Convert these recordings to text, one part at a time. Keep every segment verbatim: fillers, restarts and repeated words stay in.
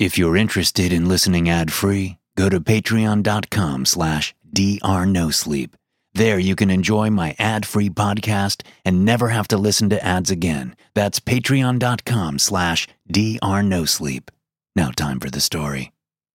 If you're interested in listening ad-free, go to patreon.com slash drnosleep. There you can enjoy my ad-free podcast and never have to listen to ads again. That's patreon.com slash drnosleep. Now time for the story.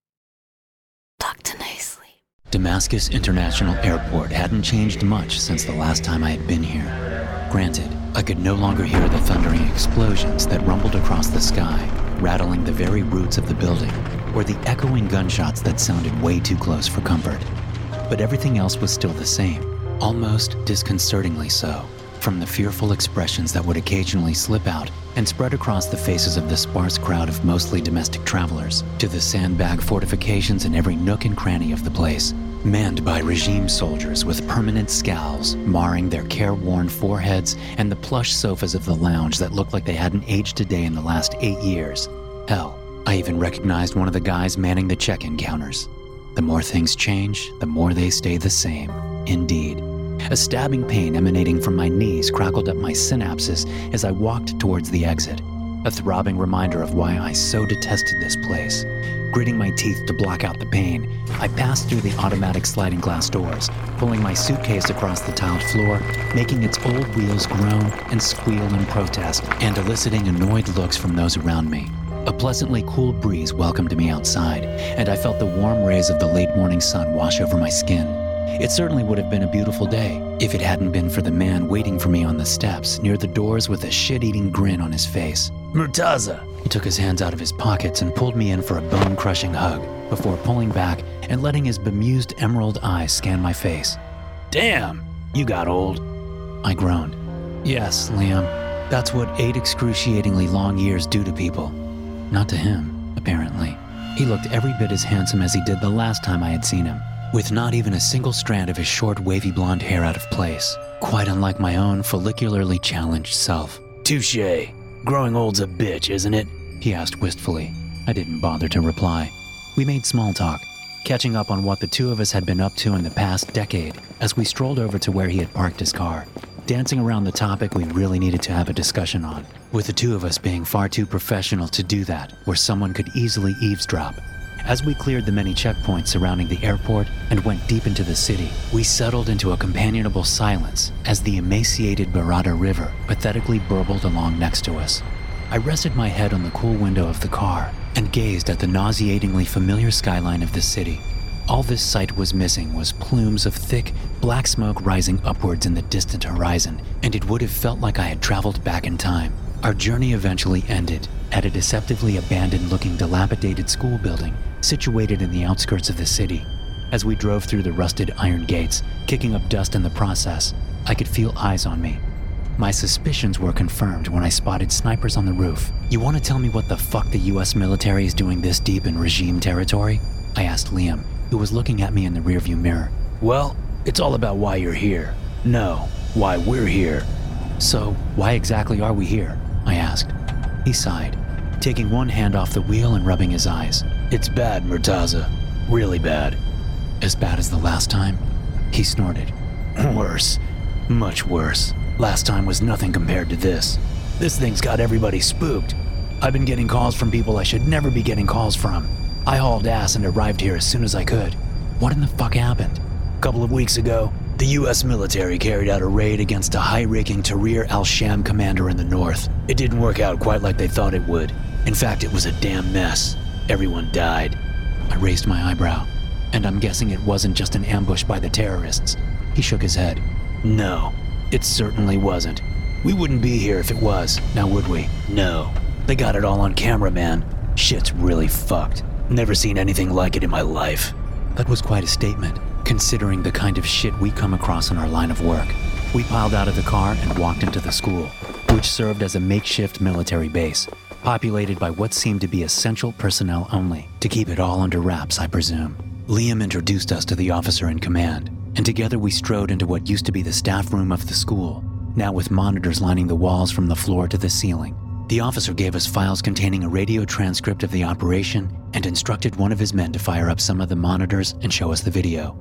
Doctor No Sleep. Damascus International Airport hadn't changed much since the last time I had been here. Granted, I could no longer hear the thundering explosions that rumbled across the sky, rattling the very roots of the building, or the echoing gunshots that sounded way too close for comfort. But everything else was still the same, almost disconcertingly so, from the fearful expressions that would occasionally slip out and spread across the faces of the sparse crowd of mostly domestic travelers, to the sandbag fortifications in every nook and cranny of the place, manned by regime soldiers with permanent scowls marring their careworn foreheads, and the plush sofas of the lounge that looked like they hadn't aged a day in the last eight years. Hell, I even recognized one of the guys manning the check-in counters. The more things change, the more they stay the same. Indeed. A stabbing pain emanating from my knees crackled up my synapses as I walked towards the exit, a throbbing reminder of why I so detested this place. Gritting my teeth to block out the pain, I passed through the automatic sliding glass doors, pulling my suitcase across the tiled floor, making its old wheels groan and squeal in protest, and eliciting annoyed looks from those around me. A pleasantly cool breeze welcomed me outside, and I felt the warm rays of the late morning sun wash over my skin. It certainly would have been a beautiful day if it hadn't been for the man waiting for me on the steps near the doors with a shit-eating grin on his face. Murtaza! He took his hands out of his pockets and pulled me in for a bone-crushing hug before pulling back and letting his bemused emerald eyes scan my face. Damn, you got old. I groaned. Yes, Liam, that's what eight excruciatingly long years do to people. Not to him, apparently. He looked every bit as handsome as he did the last time I had seen him, with not even a single strand of his short, wavy blonde hair out of place, quite unlike my own follicularly challenged self. Touché. Growing old's a bitch, isn't it? He asked wistfully. I didn't bother to reply. We made small talk, catching up on what the two of us had been up to in the past decade as we strolled over to where he had parked his car, dancing around the topic we really needed to have a discussion on, with the two of us being far too professional to do that where someone could easily eavesdrop. As we cleared the many checkpoints surrounding the airport and went deep into the city, we settled into a companionable silence as the emaciated Barada River pathetically burbled along next to us. I rested my head on the cool window of the car and gazed at the nauseatingly familiar skyline of the city. All this sight was missing was plumes of thick, black smoke rising upwards in the distant horizon, and it would have felt like I had traveled back in time. Our journey eventually ended at a deceptively abandoned-looking dilapidated school building situated in the outskirts of the city. As we drove through the rusted iron gates, kicking up dust in the process, I could feel eyes on me. My suspicions were confirmed when I spotted snipers on the roof. You want to tell me what the fuck the U S military is doing this deep in regime territory? I asked Liam, who was looking at me in the rearview mirror. Well, it's all about why you're here. No, why we're here. So, why exactly are we here? I asked. He sighed, taking one hand off the wheel and rubbing his eyes. It's bad, Murtaza. Really bad. As bad as the last time? He snorted. Worse. Much worse. Last time was nothing compared to this. This thing's got everybody spooked. I've been getting calls from people I should never be getting calls from. I hauled ass and arrived here as soon as I could. What in the fuck happened? A couple of weeks ago, the U S military carried out a raid against a high-ranking Tahrir al-Sham commander in the north. It didn't work out quite like they thought it would. In fact, it was a damn mess. Everyone died. I raised my eyebrow, and I'm guessing it wasn't just an ambush by the terrorists. He shook his head. No, it certainly wasn't. We wouldn't be here if it was, now would we? No. They got it all on camera, man. Shit's really fucked. Never seen anything like it in my life. That was quite a statement, considering the kind of shit we come across in our line of work. We piled out of the car and walked into the school, which served as a makeshift military base, populated by what seemed to be essential personnel only, to keep it all under wraps, I presume. Liam introduced us to the officer in command, and together we strode into what used to be the staff room of the school, now with monitors lining the walls from the floor to the ceiling. The officer gave us files containing a radio transcript of the operation and instructed one of his men to fire up some of the monitors and show us the video.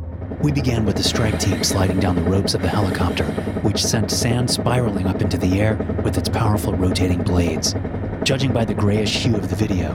We began with the strike team sliding down the ropes of the helicopter, which sent sand spiraling up into the air with its powerful rotating blades. Judging by the grayish hue of the video,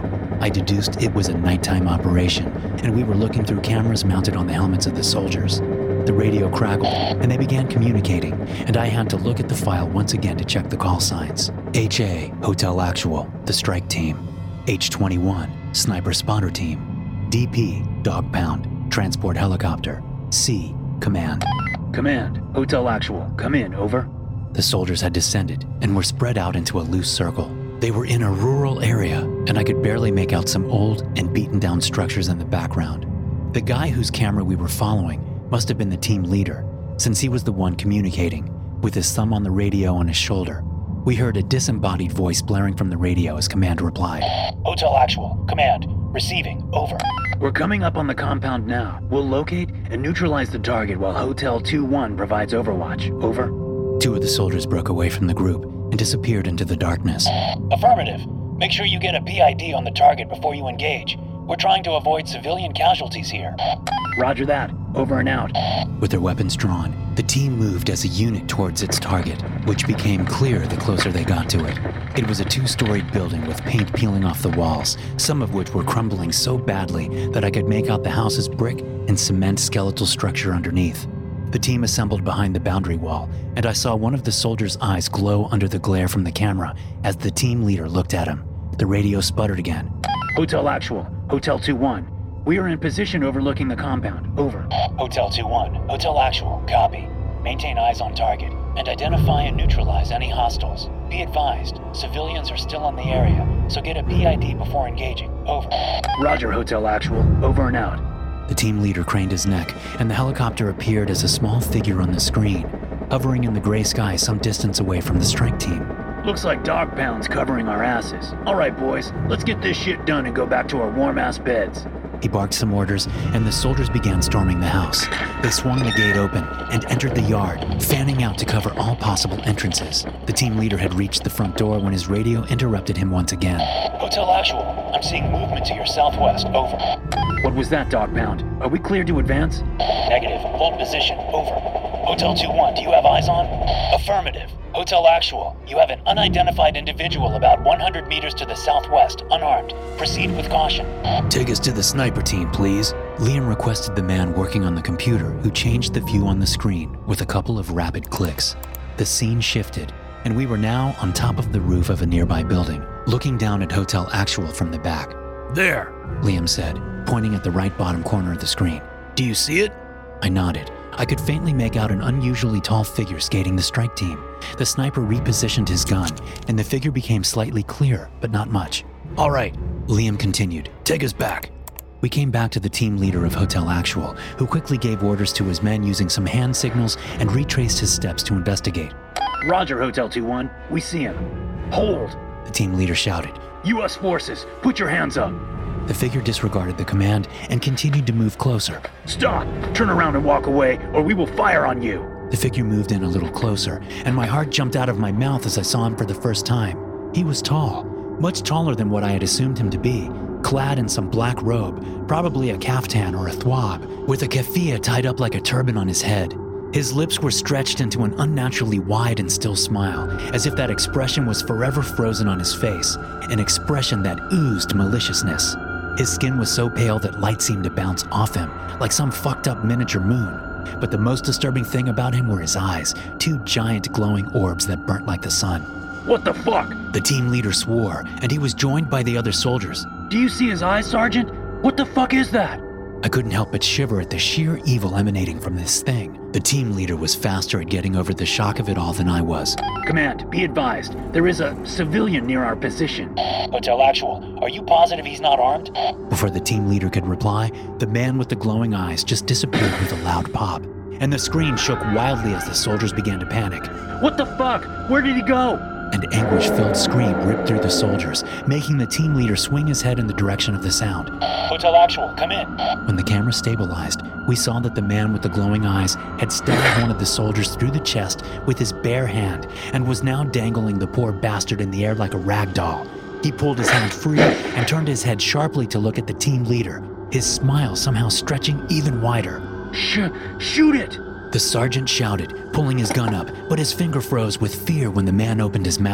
I deduced it was a nighttime operation, and we were looking through cameras mounted on the helmets of the soldiers. The radio crackled, and they began communicating, and I had to look at the file once again to check the call signs. H A, Hotel Actual, the strike team. H twenty-one, Sniper Spotter Team. D P, Dog Pound, Transport Helicopter. C, Command. Command, Hotel Actual, come in, over. The soldiers had descended and were spread out into a loose circle. They were in a rural area, and I could barely make out some old and beaten down structures in the background. The guy whose camera we were following must have been the team leader, since he was the one communicating, with his thumb on the radio on his shoulder. We heard a disembodied voice blaring from the radio as Command replied. Hotel Actual, Command, receiving, over. We're coming up on the compound now. We'll locate and neutralize the target while Hotel two one provides overwatch, over. Two of the soldiers broke away from the group and disappeared into the darkness. Affirmative. Make sure you get a P I D on the target before you engage. We're trying to avoid civilian casualties here. Roger that. Over and out. With their weapons drawn, the team moved as a unit towards its target, which became clear the closer they got to it. It was a two-storied building with paint peeling off the walls, some of which were crumbling so badly that I could make out the house's brick and cement skeletal structure underneath. The team assembled behind the boundary wall, and I saw one of the soldiers' eyes glow under the glare from the camera as the team leader looked at him. The radio sputtered again. Hotel Actual, Hotel two one. We are in position overlooking the compound, over. Hotel two one, Hotel Actual, copy. Maintain eyes on target, and identify and neutralize any hostiles. Be advised, civilians are still in the area, so get a P I D before engaging, over. Roger, Hotel Actual, over and out. The team leader craned his neck, and the helicopter appeared as a small figure on the screen, hovering in the gray sky some distance away from the strike team. Looks like Dog Pound's covering our asses. All right, boys, let's get this shit done and go back to our warm-ass beds. He barked some orders, and the soldiers began storming the house. They swung the gate open and entered the yard, fanning out to cover all possible entrances. The team leader had reached the front door when his radio interrupted him once again. Hotel Actual, I'm seeing movement to your southwest, over. What was that, Dog Pound? Are we cleared to advance? Negative, hold position, over. Hotel two one, do you have eyes on? Affirmative. Hotel Actual, you have an unidentified individual about one hundred meters to the southwest, unarmed. Proceed with caution. Take us to the sniper team, please. Liam requested the man working on the computer, who changed the view on the screen with a couple of rapid clicks. The scene shifted, and we were now on top of the roof of a nearby building, looking down at Hotel Actual from the back. There, Liam said, pointing at the right bottom corner of the screen. Do you see it? I nodded. I could faintly make out an unusually tall figure skating the strike team. The sniper repositioned his gun, and the figure became slightly clearer, but not much. All right, Liam continued. Take us back. We came back to the team leader of Hotel Actual, who quickly gave orders to his men using some hand signals and retraced his steps to investigate. Roger, Hotel two one. We see him. Hold! The team leader shouted. U S forces, put your hands up. The figure disregarded the command and continued to move closer. Stop! Turn around and walk away, or we will fire on you. The figure moved in a little closer, and my heart jumped out of my mouth as I saw him for the first time. He was tall, much taller than what I had assumed him to be, clad in some black robe, probably a kaftan or a thwab, with a keffiyeh tied up like a turban on his head. His lips were stretched into an unnaturally wide and still smile, as if that expression was forever frozen on his face, an expression that oozed maliciousness. His skin was so pale that light seemed to bounce off him, like some fucked up miniature moon. But the most disturbing thing about him were his eyes, two giant glowing orbs that burnt like the sun. What the fuck? The team leader swore, and he was joined by the other soldiers. Do you see his eyes, Sergeant? What the fuck is that? I couldn't help but shiver at the sheer evil emanating from this thing. The team leader was faster at getting over the shock of it all than I was. Command, be advised. There is a civilian near our position. Hotel Actual, are you positive he's not armed? Before the team leader could reply, the man with the glowing eyes just disappeared with a loud pop, and the screen shook wildly as the soldiers began to panic. What the fuck? Where did he go? An anguish-filled scream ripped through the soldiers, making the team leader swing his head in the direction of the sound. Hotel Actual, come in. When the camera stabilized, we saw that the man with the glowing eyes had stabbed one of the soldiers through the chest with his bare hand and was now dangling the poor bastard in the air like a rag doll. He pulled his hand free and turned his head sharply to look at the team leader, his smile somehow stretching even wider. Sh- shoot it! The sergeant shouted, pulling his gun up, but his finger froze with fear when the man opened his mouth.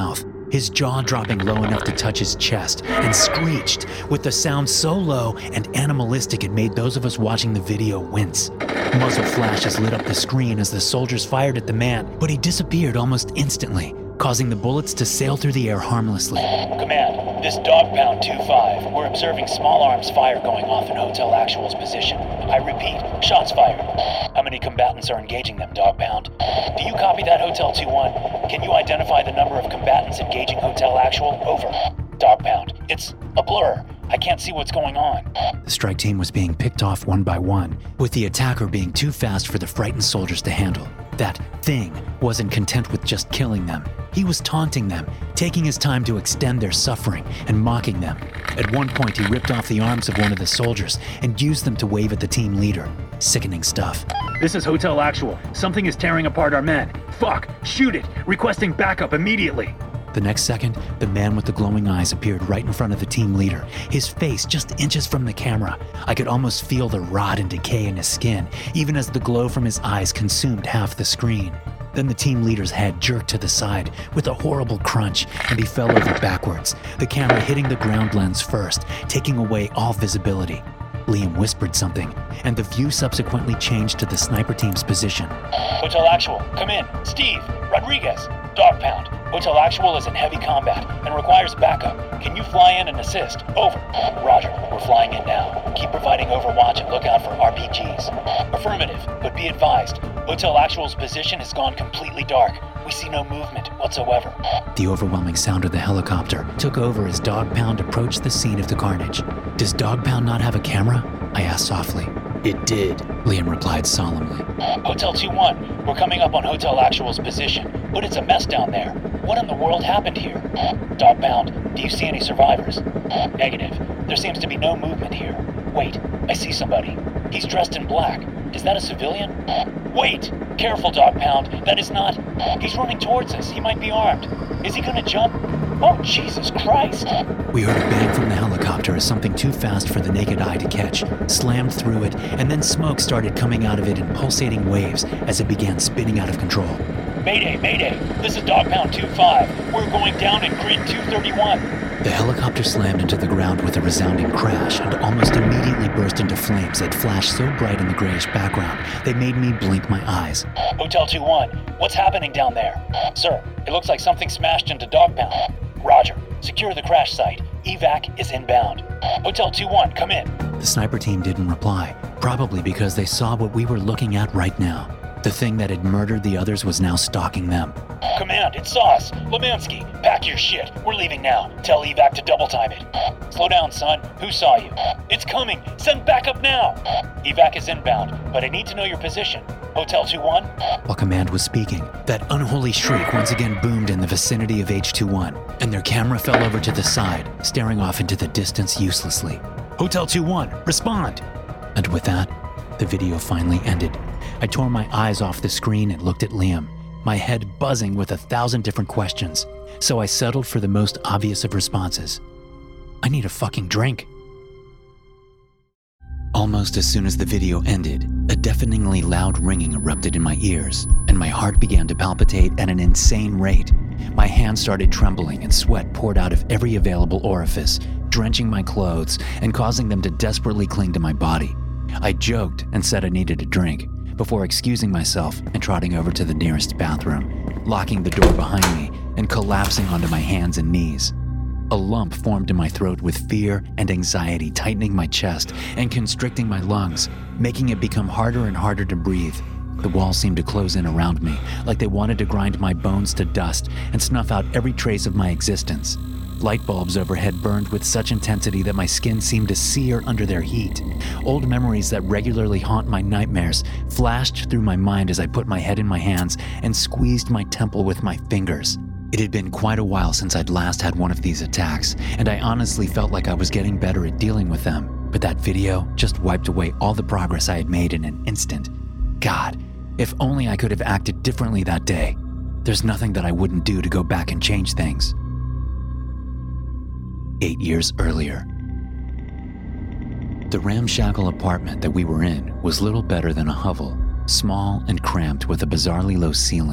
his jaw dropping low enough to touch his chest, and screeched with the sound so low and animalistic it made those of us watching the video wince. Muzzle flashes lit up the screen as the soldiers fired at the man, but he disappeared almost instantly, causing the bullets to sail through the air harmlessly. Command, this Dog Pound two five. We're observing small arms fire going off in Hotel Actual's position. I repeat, shots fired. How many combatants are engaging them, Dog Pound? Do you copy that, Hotel two one? Can you identify the number of combatants engaging Hotel Actual? Over. Dog Pound, it's a blur. I can't see what's going on. The strike team was being picked off one by one, with the attacker being too fast for the frightened soldiers to handle. That thing wasn't content with just killing them. He was taunting them, taking his time to extend their suffering and mocking them. At one point, he ripped off the arms of one of the soldiers and used them to wave at the team leader. Sickening stuff. This is Hotel Actual. Something is tearing apart our men. Fuck! Shoot it! Requesting backup immediately! The next second, the man with the glowing eyes appeared right in front of the team leader, his face just inches from the camera. I could almost feel the rot and decay in his skin, even as the glow from his eyes consumed half the screen. Then the team leader's head jerked to the side with a horrible crunch, and he fell over backwards, the camera hitting the ground lens first, taking away all visibility. Liam whispered something, and the view subsequently changed to the sniper team's position. Hotel Actual, come in. Steve, Rodriguez, Dog Pound. Hotel Actual is in heavy combat and requires backup. Can you fly in and assist? Over. Roger, we're flying in now. Keep providing overwatch and look out for R P Gs. Affirmative, but be advised, Hotel Actual's position has gone completely dark. We see no movement whatsoever. The overwhelming sound of the helicopter took over as Dog Pound approached the scene of the carnage. Does Dog Pound not have a camera? I asked softly. It did, Liam replied solemnly. Hotel two one, we're coming up on Hotel Actual's position, but it's a mess down there. What in the world happened here? Dog Pound, do you see any survivors? Negative. There seems to be no movement here. Wait, I see somebody. He's dressed in black. Is that a civilian? Wait! Careful, Dog Pound. That is not... He's running towards us. He might be armed. Is he gonna jump? Oh, Jesus Christ! We heard a bang from the helicopter as something too fast for the naked eye to catch slammed through it, and then smoke started coming out of it in pulsating waves as it began spinning out of control. Mayday, Mayday! This is Dog Pound two five. We're going down in grid two thirty-one. The helicopter slammed into the ground with a resounding crash and almost immediately burst into flames that flashed so bright in the grayish background they made me blink my eyes. Hotel two one, what's happening down there? Sir, it looks like something smashed into Dog Pound. Roger. Secure the crash site. Evac is inbound. Hotel two one, come in. The sniper team didn't reply, probably because they saw what we were looking at right now. The thing that had murdered the others was now stalking them. Command, it's Sauce. Lemansky, pack your shit. We're leaving now. Tell Evac to double time it. Slow down, son. Who saw you? It's coming. Send backup now. Evac is inbound, but I need to know your position. Hotel two one? While Command was speaking, that unholy shriek once again boomed in the vicinity of H two one, and their camera fell over to the side, staring off into the distance uselessly. Hotel two one, respond! And with that, the video finally ended. I tore my eyes off the screen and looked at Liam, my head buzzing with a thousand different questions, so I settled for the most obvious of responses. I need a fucking drink. Almost as soon as the video ended, a deafeningly loud ringing erupted in my ears, and my heart began to palpitate at an insane rate. My hands started trembling and sweat poured out of every available orifice, drenching my clothes and causing them to desperately cling to my body. I joked and said I needed a drink, before excusing myself and trotting over to the nearest bathroom, locking the door behind me and collapsing onto my hands and knees. A lump formed in my throat with fear and anxiety tightening my chest and constricting my lungs, making it become harder and harder to breathe. The walls seemed to close in around me, like they wanted to grind my bones to dust and snuff out every trace of my existence. Light bulbs overhead burned with such intensity that my skin seemed to sear under their heat. Old memories that regularly haunt my nightmares flashed through my mind as I put my head in my hands and squeezed my temple with my fingers. It had been quite a while since I'd last had one of these attacks, and I honestly felt like I was getting better at dealing with them. But that video just wiped away all the progress I had made in an instant. God, if only I could have acted differently that day. There's nothing that I wouldn't do to go back and change things. Eight years earlier. The ramshackle apartment that we were in was little better than a hovel, small and cramped with a bizarrely low ceiling.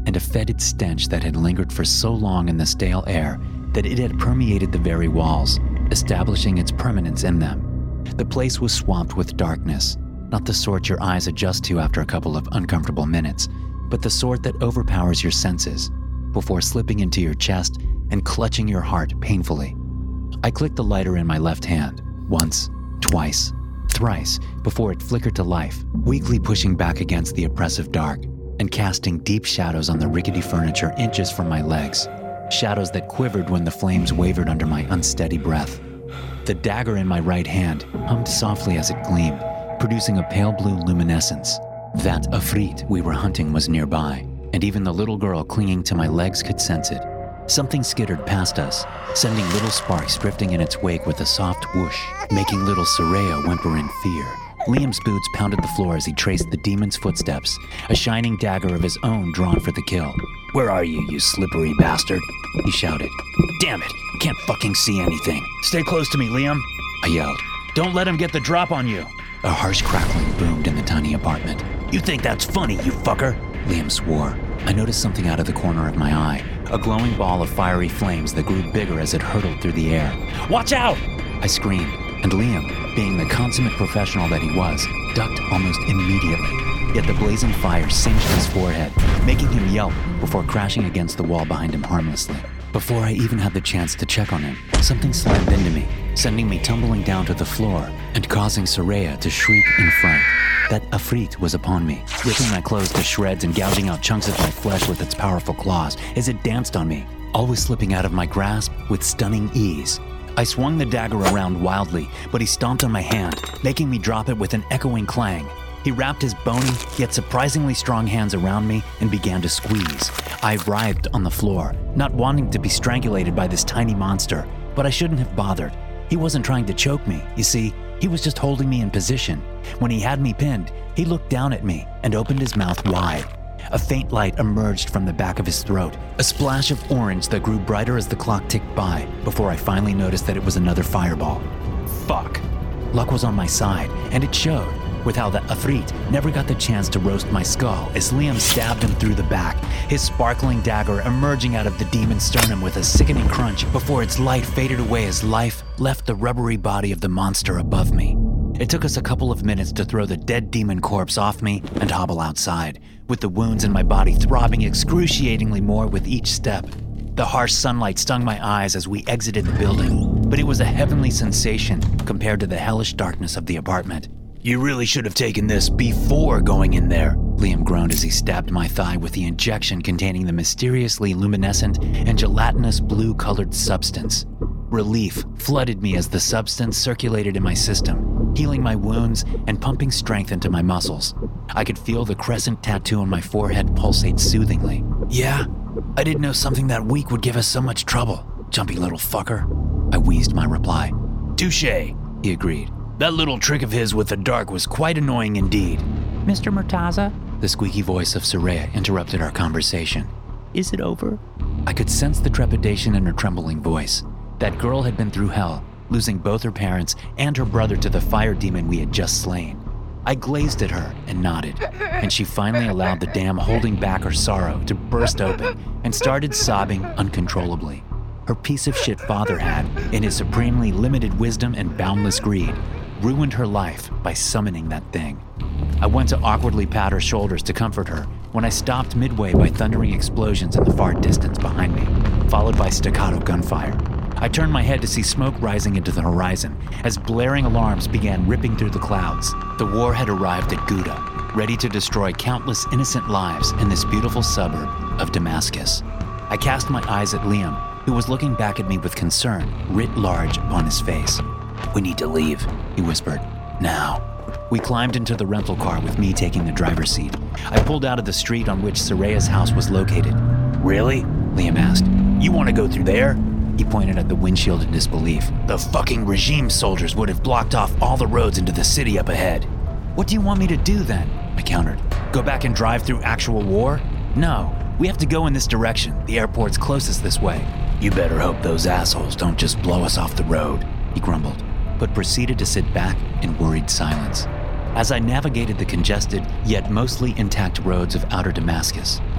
and a fetid stench that had lingered for so long in the stale air that it had permeated the very walls, establishing its permanence in them. The place was swamped with darkness, not the sort your eyes adjust to after a couple of uncomfortable minutes, but the sort that overpowers your senses before slipping into your chest and clutching your heart painfully. I clicked the lighter in my left hand, once, twice, thrice, before it flickered to life, weakly pushing back against the oppressive dark and casting deep shadows on the rickety furniture inches from my legs, shadows that quivered when the flames wavered under my unsteady breath. The dagger in my right hand hummed softly as it gleamed, producing a pale blue luminescence. That Afrit we were hunting was nearby, and even the little girl clinging to my legs could sense it. Something skittered past us, sending little sparks drifting in its wake with a soft whoosh, making little Soraya whimper in fear. Liam's boots pounded the floor as he traced the demon's footsteps, a shining dagger of his own drawn for the kill. "Where are you, you slippery bastard?" he shouted. "Damn it, can't fucking see anything." Stay close to me, Liam, I yelled. "Don't let him get the drop on you." A harsh crackling boomed in the tiny apartment. "You think that's funny, you fucker?" Liam swore. I noticed something out of the corner of my eye, a glowing ball of fiery flames that grew bigger as it hurtled through the air. "Watch out!" I screamed, and Liam, being the consummate professional that he was, ducked almost immediately. Yet the blazing fire singed his forehead, making him yelp before crashing against the wall behind him harmlessly. Before I even had the chance to check on him, something slammed into me, sending me tumbling down to the floor and causing Soraya to shriek in fright. That Afrit was upon me, ripping my clothes to shreds and gouging out chunks of my flesh with its powerful claws as it danced on me, always slipping out of my grasp with stunning ease. I swung the dagger around wildly, but he stomped on my hand, making me drop it with an echoing clang. He wrapped his bony, yet surprisingly strong hands around me and began to squeeze. I writhed on the floor, not wanting to be strangulated by this tiny monster, but I shouldn't have bothered. He wasn't trying to choke me, you see, he was just holding me in position. When he had me pinned, he looked down at me and opened his mouth wide. A faint light emerged from the back of his throat, a splash of orange that grew brighter as the clock ticked by, before I finally noticed that it was another fireball. Fuck. Luck was on my side, and it showed, with how the Afrit never got the chance to roast my skull as Liam stabbed him through the back, his sparkling dagger emerging out of the demon's sternum with a sickening crunch before its light faded away as life left the rubbery body of the monster above me. It took us a couple of minutes to throw the dead demon corpse off me and hobble outside, with the wounds in my body throbbing excruciatingly more with each step. The harsh sunlight stung my eyes as we exited the building, but it was a heavenly sensation compared to the hellish darkness of the apartment. "You really should have taken this before going in there," Liam groaned as he stabbed my thigh with the injection containing the mysteriously luminescent and gelatinous blue-colored substance. Relief flooded me as the substance circulated in my system, healing my wounds and pumping strength into my muscles. I could feel the crescent tattoo on my forehead pulsate soothingly. "Yeah, I didn't know something that weak would give us so much trouble, jumpy little fucker," I wheezed my reply. "Touché," he agreed. "That little trick of his with the dark was quite annoying indeed." "Mister Murtaza?" The squeaky voice of Soraya interrupted our conversation. "Is it over?" I could sense the trepidation in her trembling voice. That girl had been through hell, losing both her parents and her brother to the fire demon we had just slain. I glazed at her and nodded, and she finally allowed the dam holding back her sorrow to burst open and started sobbing uncontrollably. Her piece of shit father had, in his supremely limited wisdom and boundless greed, ruined her life by summoning that thing. I went to awkwardly pat her shoulders to comfort her when I stopped midway by thundering explosions in the far distance behind me, followed by staccato gunfire. I turned my head to see smoke rising into the horizon as blaring alarms began ripping through the clouds. The war had arrived at Ghouta, ready to destroy countless innocent lives in this beautiful suburb of Damascus. I cast my eyes at Liam, who was looking back at me with concern writ large upon his face. "We need to leave," he whispered. "Now." We climbed into the rental car with me taking the driver's seat. I pulled out of the street on which Soraya's house was located. "Really?" Liam asked. "You want to go through there?" He pointed at the windshield in disbelief. "The fucking regime soldiers would have blocked off all the roads into the city up ahead." "What do you want me to do then?" I countered. "Go back and drive through actual war?" "No, we have to go in this direction. The airport's closest this way." "You better hope those assholes don't just blow us off the road," he grumbled, but proceeded to sit back in worried silence. As I navigated the congested, yet mostly intact roads of outer Damascus,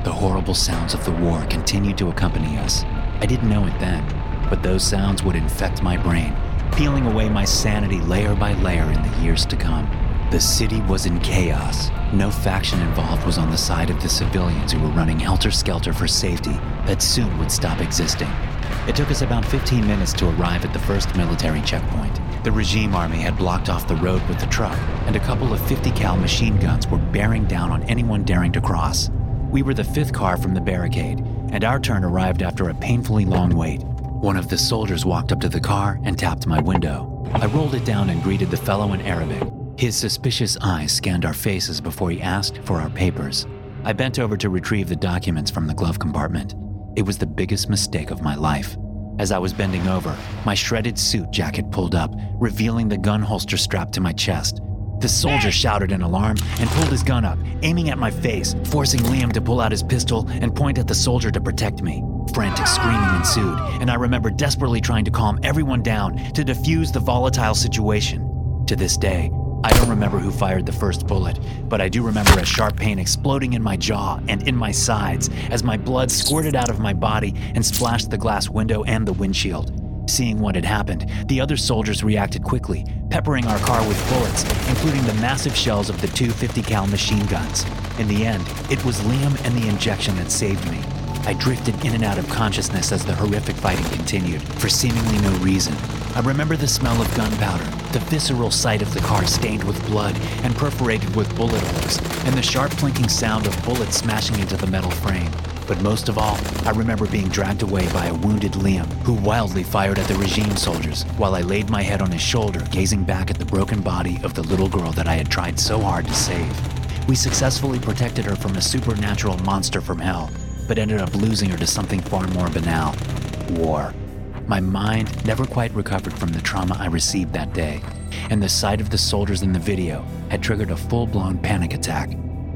The horrible sounds of the war continued to accompany us. I didn't know it then, but those sounds would infect my brain, peeling away my sanity layer by layer in the years to come. The city was in chaos. No faction involved was on the side of the civilians who were running helter-skelter for safety that soon would stop existing. It took us about fifteen minutes to arrive at the first military checkpoint. The regime army had blocked off the road with the truck, and a couple of fifty cal machine guns were bearing down on anyone daring to cross. We were the fifth car from the barricade, and our turn arrived after a painfully long wait. One of the soldiers walked up to the car and tapped my window. I rolled it down and greeted the fellow in Arabic. His suspicious eyes scanned our faces before he asked for our papers. I bent over to retrieve the documents from the glove compartment. It was the biggest mistake of my life. As I was bending over, my shredded suit jacket pulled up, revealing the gun holster strapped to my chest. The soldier shouted in alarm and pulled his gun up, aiming at my face, forcing Liam to pull out his pistol and point at the soldier to protect me. Frantic screaming ensued, and I remember desperately trying to calm everyone down to defuse the volatile situation. To this day, I don't remember who fired the first bullet, but I do remember a sharp pain exploding in my jaw and in my sides as my blood squirted out of my body and splashed the glass window and the windshield. Seeing what had happened, the other soldiers reacted quickly, peppering our car with bullets, including the massive shells of the two fifty cal machine guns. In the end, it was Liam and the injection that saved me. I drifted in and out of consciousness as the horrific fighting continued, for seemingly no reason. I remember the smell of gunpowder, the visceral sight of the car stained with blood and perforated with bullet holes, and the sharp clinking sound of bullets smashing into the metal frame. But most of all, I remember being dragged away by a wounded Liam, who wildly fired at the regime soldiers, while I laid my head on his shoulder, gazing back at the broken body of the little girl that I had tried so hard to save. We successfully protected her from a supernatural monster from hell, but ended up losing her to something far more banal: war. My mind never quite recovered from the trauma I received that day, and the sight of the soldiers in the video had triggered a full-blown panic attack.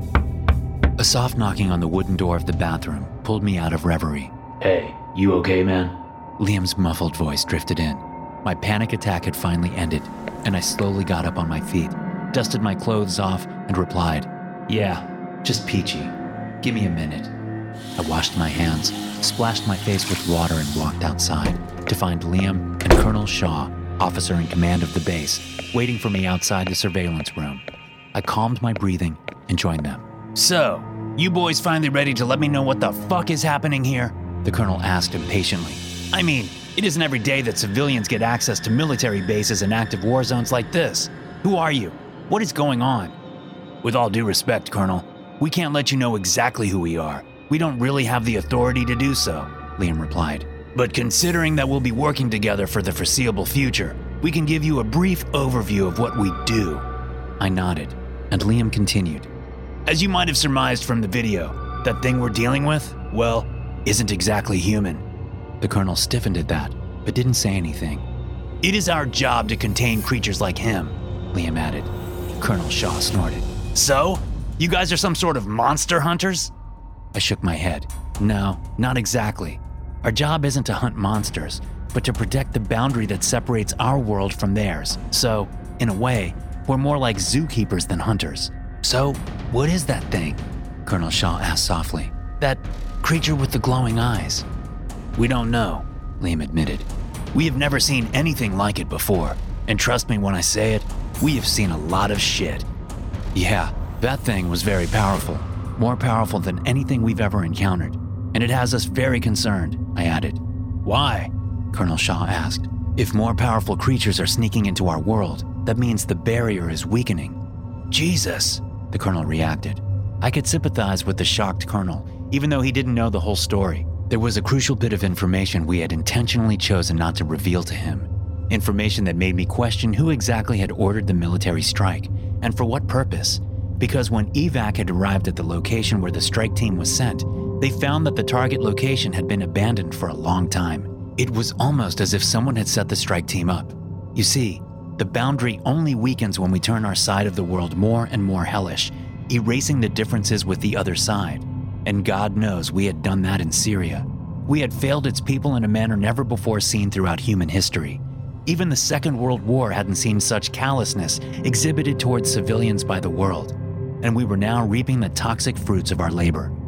A soft knocking on the wooden door of the bathroom pulled me out of reverie. Hey, you okay, man? Liam's muffled voice drifted in. My panic attack had finally ended, and I slowly got up on my feet, dusted my clothes off, and replied, "Yeah, just peachy. Give me a minute." I washed my hands, splashed my face with water, and walked outside to find Liam and Colonel Shaw, officer in command of the base, waiting for me outside the surveillance room. I calmed my breathing and joined them. "So, you boys finally ready to let me know what the fuck is happening here?" the colonel asked impatiently. "I mean, it isn't every day that civilians get access to military bases and active war zones like this. Who are you? What is going on?" "With all due respect, Colonel, we can't let you know exactly who we are. We don't really have the authority to do so," Liam replied. "But considering that we'll be working together for the foreseeable future, we can give you a brief overview of what we do." I nodded, and Liam continued. "As you might have surmised from the video, that thing we're dealing with, well, isn't exactly human." The colonel stiffened at that, but didn't say anything. "It is our job to contain creatures like him," Liam added. Colonel Shaw snorted. "So? You guys are some sort of monster hunters?" I shook my head. No, not exactly. Our job isn't to hunt monsters, but to protect the boundary that separates our world from theirs. So, in a way, we're more like zookeepers than hunters. "So, what is that thing?" Colonel Shaw asked softly. "That creature with the glowing eyes?" "We don't know," Liam admitted. "We have never seen anything like it before. And trust me when I say it, we have seen a lot of shit." "Yeah, that thing was very powerful. More powerful than anything we've ever encountered. And it has us very concerned," I added. "Why?" Colonel Shaw asked. "If more powerful creatures are sneaking into our world, that means the barrier is weakening." "Jesus," the colonel reacted. I could sympathize with the shocked colonel, even though he didn't know the whole story. There was a crucial bit of information we had intentionally chosen not to reveal to him. Information that made me question who exactly had ordered the military strike, and for what purpose. Because when evac had arrived at the location where the strike team was sent, they found that the target location had been abandoned for a long time. It was almost as if someone had set the strike team up. You see, the boundary only weakens when we turn our side of the world more and more hellish, erasing the differences with the other side. And God knows we had done that in Syria. We had failed its people in a manner never before seen throughout human history. Even the Second World War hadn't seen such callousness exhibited towards civilians by the world. And we were now reaping the toxic fruits of our labor.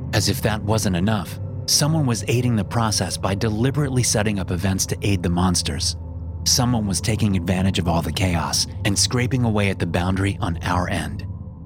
As if that wasn't enough, someone was aiding the process by deliberately setting up events to aid the monsters. Someone was taking advantage of all the chaos and scraping away at the boundary on our end.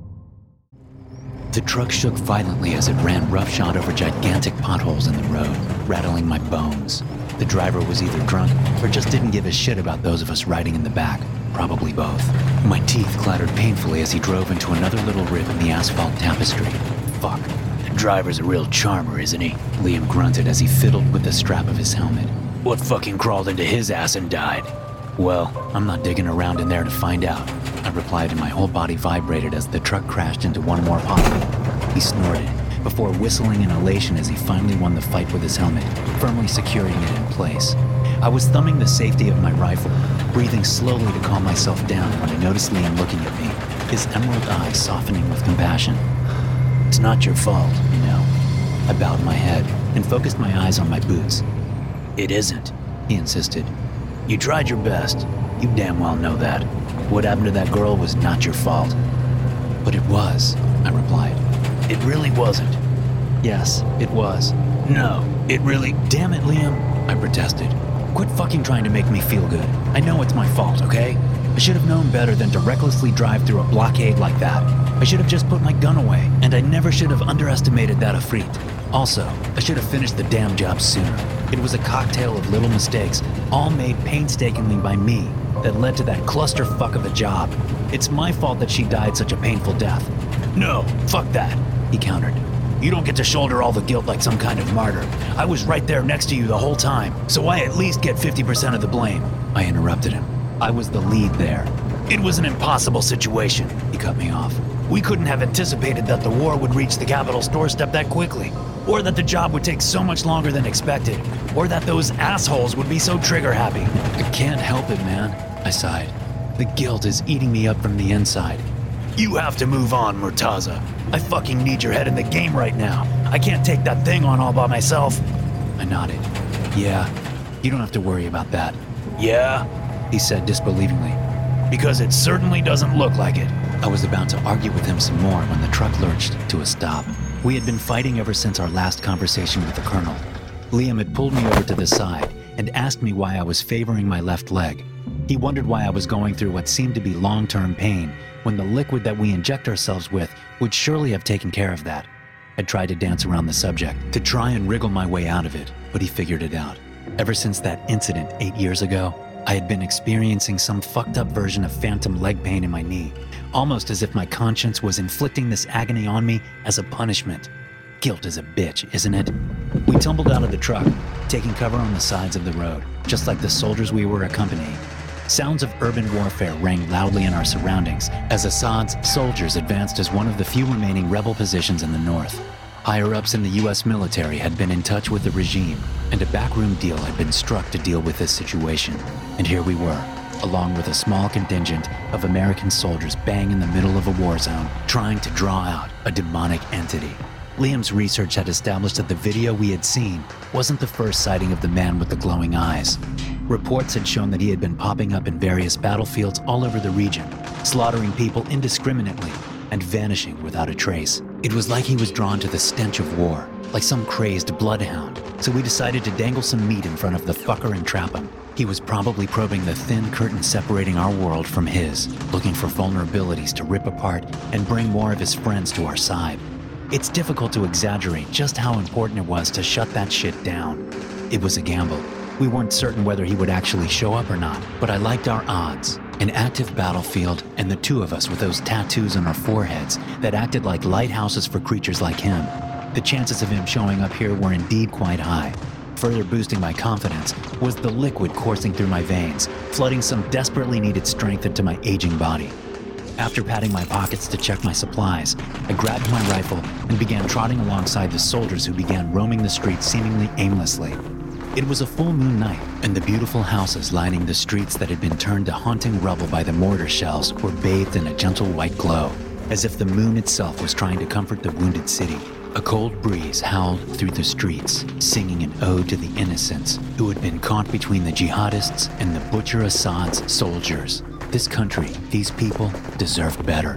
The truck shook violently as it ran roughshod over gigantic potholes in the road, rattling my bones. The driver was either drunk or just didn't give a shit about those of us riding in the back, probably both. My teeth clattered painfully as he drove into another little rip in the asphalt tapestry. Fuck. The driver's a real charmer, isn't he? Liam grunted as he fiddled with the strap of his helmet. What fucking crawled into his ass and died? Well, I'm not digging around in there to find out, I replied, and my whole body vibrated as the truck crashed into one more pothole. He snorted, before whistling in elation as he finally won the fight with his helmet, firmly securing it in place. I was thumbing the safety of my rifle, breathing slowly to calm myself down when I noticed Liam looking at me, his emerald eyes softening with compassion. It's not your fault, you know. I bowed my head and focused my eyes on my boots. It isn't, he insisted. You tried your best. You damn well know that. What happened to that girl was not your fault. But it was, I replied. It really wasn't. Yes, it was. No, it really... Damn it, Liam, I protested. Quit fucking trying to make me feel good. I know it's my fault, okay? I should have known better than to recklessly drive through a blockade like that. I should have just put my gun away, and I never should have underestimated that Ifrit. Also, I should have finished the damn job sooner. It was a cocktail of little mistakes, all made painstakingly by me, that led to that clusterfuck of a job. It's my fault that she died such a painful death. No, fuck that, he countered. You don't get to shoulder all the guilt like some kind of martyr. I was right there next to you the whole time, so I at least get fifty percent of the blame. I interrupted him. I was the lead there. It was an impossible situation, he cut me off. We couldn't have anticipated that the war would reach the capital's doorstep that quickly, or that the job would take so much longer than expected, or that those assholes would be so trigger-happy. I can't help it, man, I sighed. The guilt is eating me up from the inside. You have to move on, Murtaza. I fucking need your head in the game right now. I can't take that thing on all by myself. I nodded. Yeah, you don't have to worry about that. Yeah, he said disbelievingly. Because it certainly doesn't look like it. I was about to argue with him some more when the truck lurched to a stop. We had been fighting ever since our last conversation with the Colonel. Liam had pulled me over to the side and asked me why I was favoring my left leg. He wondered why I was going through what seemed to be long-term pain when the liquid that we inject ourselves with would surely have taken care of that. I tried to dance around the subject, to try and wriggle my way out of it, but he figured it out. Ever since that incident eight years ago, I had been experiencing some fucked up version of phantom leg pain in my knee, almost as if my conscience was inflicting this agony on me as a punishment. Guilt is a bitch, isn't it? We tumbled out of the truck, taking cover on the sides of the road, just like the soldiers we were accompanying. Sounds of urban warfare rang loudly in our surroundings as Assad's soldiers advanced as one of the few remaining rebel positions in the north. Higher-ups in the U S military had been in touch with the regime, and a backroom deal had been struck to deal with this situation. And here we were, along with a small contingent of American soldiers bang in the middle of a war zone, trying to draw out a demonic entity. Liam's research had established that the video we had seen wasn't the first sighting of the man with the glowing eyes. Reports had shown that he had been popping up in various battlefields all over the region, slaughtering people indiscriminately and vanishing without a trace. It was like he was drawn to the stench of war, like some crazed bloodhound, so we decided to dangle some meat in front of the fucker and trap him. He was probably probing the thin curtain separating our world from his, looking for vulnerabilities to rip apart and bring more of his friends to our side. It's difficult to exaggerate just how important it was to shut that shit down. It was a gamble. We weren't certain whether he would actually show up or not, but I liked our odds. An active battlefield and the two of us with those tattoos on our foreheads that acted like lighthouses for creatures like him. The chances of him showing up here were indeed quite high. Further boosting my confidence was the liquid coursing through my veins, flooding some desperately needed strength into my aging body. After patting my pockets to check my supplies, I grabbed my rifle and began trotting alongside the soldiers who began roaming the streets seemingly aimlessly. It was a full moon night, and the beautiful houses lining the streets that had been turned to haunting rubble by the mortar shells were bathed in a gentle white glow, as if the moon itself was trying to comfort the wounded city. A cold breeze howled through the streets, singing an ode to the innocents who had been caught between the jihadists and the butcher Assad's soldiers. This country, these people, deserved better.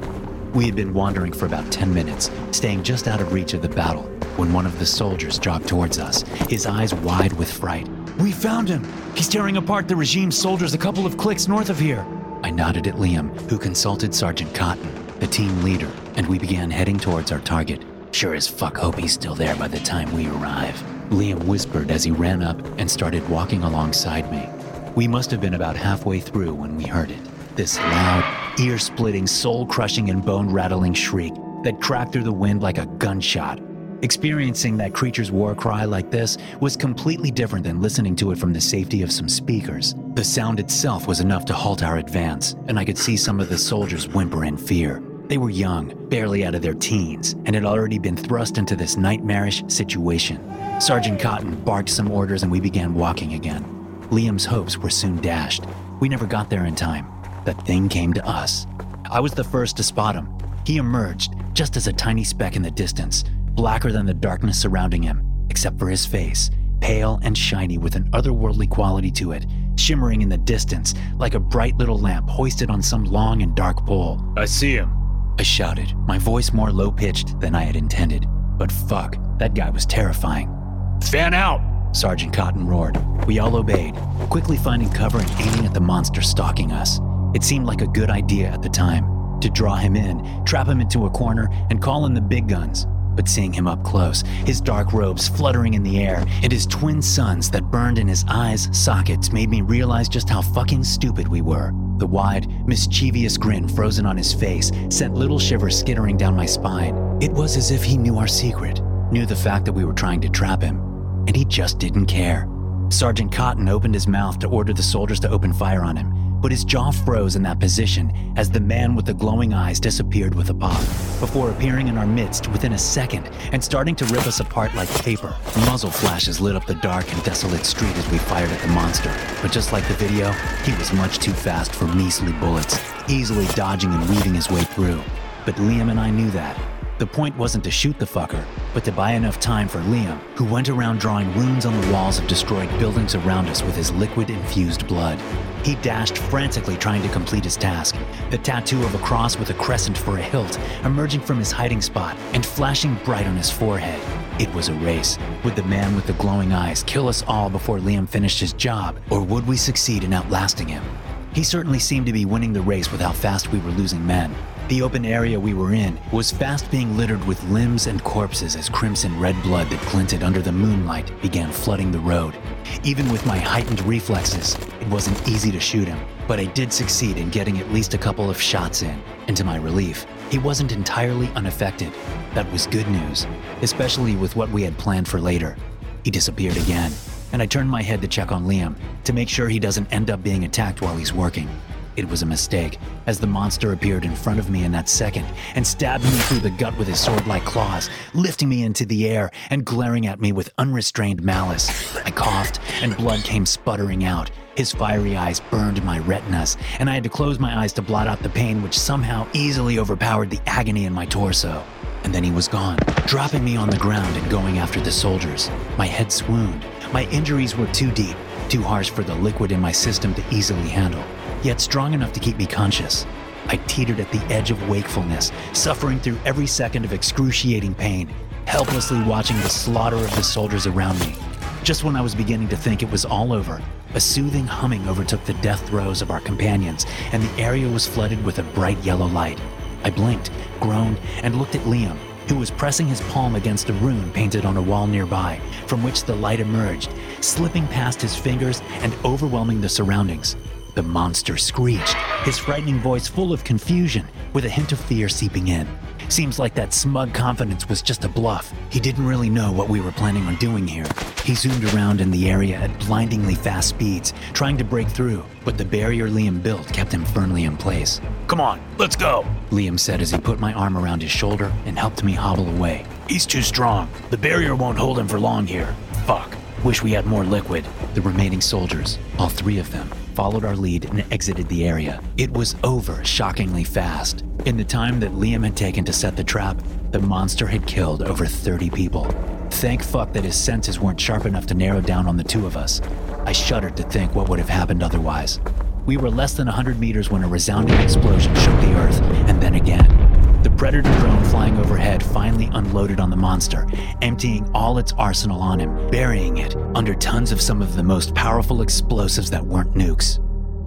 We had been wandering for about ten minutes, staying just out of reach of the battle, when one of the soldiers jogged towards us, his eyes wide with fright. We found him! He's tearing apart the regime's soldiers a couple of clicks north of here. I nodded at Liam, who consulted Sergeant Cotton, the team leader, and we began heading towards our target. Sure as fuck hope he's still there by the time we arrive, Liam whispered as he ran up and started walking alongside me. We must have been about halfway through when we heard it. This loud, ear-splitting, soul-crushing and bone-rattling shriek that cracked through the wind like a gunshot. Experiencing that creature's war cry like this was completely different than listening to it from the safety of some speakers. The sound itself was enough to halt our advance, and I could see some of the soldiers whimper in fear. They were young, barely out of their teens, and had already been thrust into this nightmarish situation. Sergeant Cotton barked some orders and we began walking again. Liam's hopes were soon dashed. We never got there in time. The thing came to us. I was the first to spot him. He emerged just as a tiny speck in the distance, blacker than the darkness surrounding him, except for his face, pale and shiny with an otherworldly quality to it, shimmering in the distance like a bright little lamp hoisted on some long and dark pole. I see him, I shouted, my voice more low-pitched than I had intended. But fuck, that guy was terrifying. Fan out! Sergeant Cotton roared. We all obeyed, quickly finding cover and aiming at the monster stalking us. It seemed like a good idea at the time, to draw him in, trap him into a corner, and call in the big guns. But seeing him up close, his dark robes fluttering in the air, and his twin suns that burned in his eyes' sockets made me realize just how fucking stupid we were. The wide, mischievous grin frozen on his face sent little shivers skittering down my spine. It was as if he knew our secret, knew the fact that we were trying to trap him, and he just didn't care. Sergeant Cotton opened his mouth to order the soldiers to open fire on him, but his jaw froze in that position as the man with the glowing eyes disappeared with a pop, before appearing in our midst within a second and starting to rip us apart like paper. Muzzle flashes lit up the dark and desolate street as we fired at the monster, but just like the video, he was much too fast for measly bullets, easily dodging and weaving his way through. But Liam and I knew that. The point wasn't to shoot the fucker, but to buy enough time for Liam, who went around drawing runes on the walls of destroyed buildings around us with his liquid-infused blood. He dashed frantically trying to complete his task, the tattoo of a cross with a crescent for a hilt emerging from his hiding spot and flashing bright on his forehead. It was a race. Would the man with the glowing eyes kill us all before Liam finished his job, or would we succeed in outlasting him? He certainly seemed to be winning the race with how fast we were losing men. The open area we were in was fast being littered with limbs and corpses as crimson red blood that glinted under the moonlight began flooding the road. Even with my heightened reflexes, it wasn't easy to shoot him, but I did succeed in getting at least a couple of shots in. And to my relief, he wasn't entirely unaffected. That was good news, especially with what we had planned for later. He disappeared again, and I turned my head to check on Liam to make sure he doesn't end up being attacked while he's working. It was a mistake, as the monster appeared in front of me in that second and stabbed me through the gut with his sword-like claws, lifting me into the air and glaring at me with unrestrained malice. I coughed, and blood came sputtering out. His fiery eyes burned my retinas, and I had to close my eyes to blot out the pain which somehow easily overpowered the agony in my torso. And then he was gone, dropping me on the ground and going after the soldiers. My head swooned. My injuries were too deep, too harsh for the liquid in my system to easily handle, yet strong enough to keep me conscious. I teetered at the edge of wakefulness, suffering through every second of excruciating pain, helplessly watching the slaughter of the soldiers around me. Just when I was beginning to think it was all over, a soothing humming overtook the death throes of our companions, and the area was flooded with a bright yellow light. I blinked, groaned, and looked at Liam, who was pressing his palm against a rune painted on a wall nearby, from which the light emerged, slipping past his fingers and overwhelming the surroundings. The monster screeched, his frightening voice full of confusion, with a hint of fear seeping in. Seems like that smug confidence was just a bluff. He didn't really know what we were planning on doing here. He zoomed around in the area at blindingly fast speeds, trying to break through, but the barrier Liam built kept him firmly in place. Come on, let's go, Liam said as he put my arm around his shoulder and helped me hobble away. He's too strong. The barrier won't hold him for long here. Fuck. Wish we had more liquid. The remaining soldiers, all three of them, followed our lead and exited the area. It was over shockingly fast. In the time that Liam had taken to set the trap, the monster had killed over thirty people. Thank fuck that his senses weren't sharp enough to narrow down on the two of us. I shuddered to think what would have happened otherwise. We were less than one hundred meters when a resounding explosion shook the earth, and then again. The Predator drone flying overhead finally unloaded on the monster, emptying all its arsenal on him, burying it under tons of some of the most powerful explosives that weren't nukes.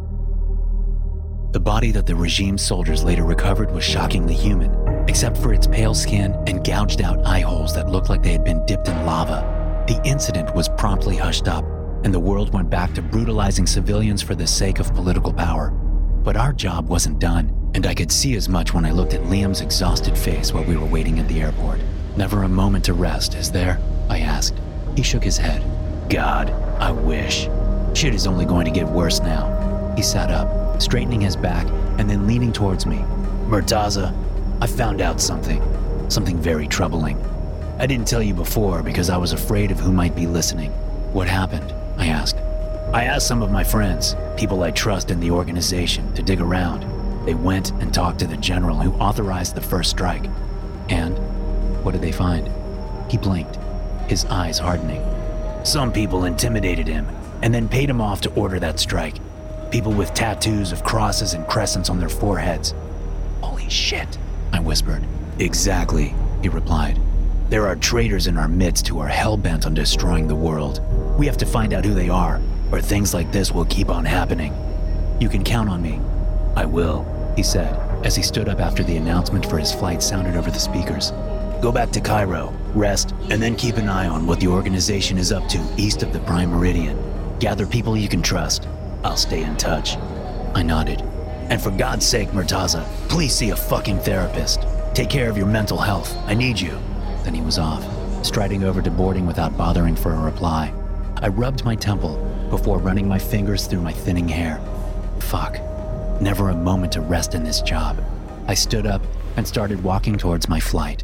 The body that the regime's soldiers later recovered was shockingly human, except for its pale skin and gouged out eye holes that looked like they had been dipped in lava. The incident was promptly hushed up, and the world went back to brutalizing civilians for the sake of political power. But our job wasn't done, and I could see as much when I looked at Liam's exhausted face while we were waiting at the airport. Never a moment to rest, is there? I asked. He shook his head. God, I wish. Shit is only going to get worse now. He sat up, straightening his back, and then leaning towards me. Murtaza, I found out something. Something very troubling. I didn't tell you before because I was afraid of who might be listening. What happened? I asked. I asked some of my friends, people I trust in the organization, to dig around. They went and talked to the general who authorized the first strike. And what did they find? He blinked, his eyes hardening. Some people intimidated him and then paid him off to order that strike. People with tattoos of crosses and crescents on their foreheads. Holy shit, I whispered. Exactly, he replied. There are traitors in our midst who are hell-bent on destroying the world. We have to find out who they are, or things like this will keep on happening. You can count on me. I will, he said, as he stood up after the announcement for his flight sounded over the speakers. Go back to Cairo, rest, and then keep an eye on what the organization is up to east of the Prime Meridian. Gather people you can trust. I'll stay in touch. I nodded. And for God's sake, Murtaza, please see a fucking therapist. Take care of your mental health. I need you. Then he was off, striding over to boarding without bothering for a reply. I rubbed my temple before running my fingers through my thinning hair. Fuck. Never a moment to rest in this job. I stood up and started walking towards my flight.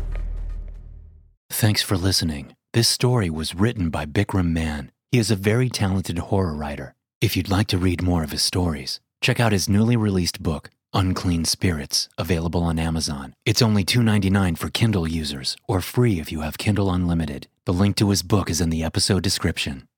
Thanks for listening. This story was written by Bikram Man. He is a very talented horror writer. If you'd like to read more of his stories, check out his newly released book, Unclean Spirits, available on Amazon. It's only two dollars and ninety-nine cents for Kindle users, or free if you have Kindle Unlimited. The link to his book is in the episode description.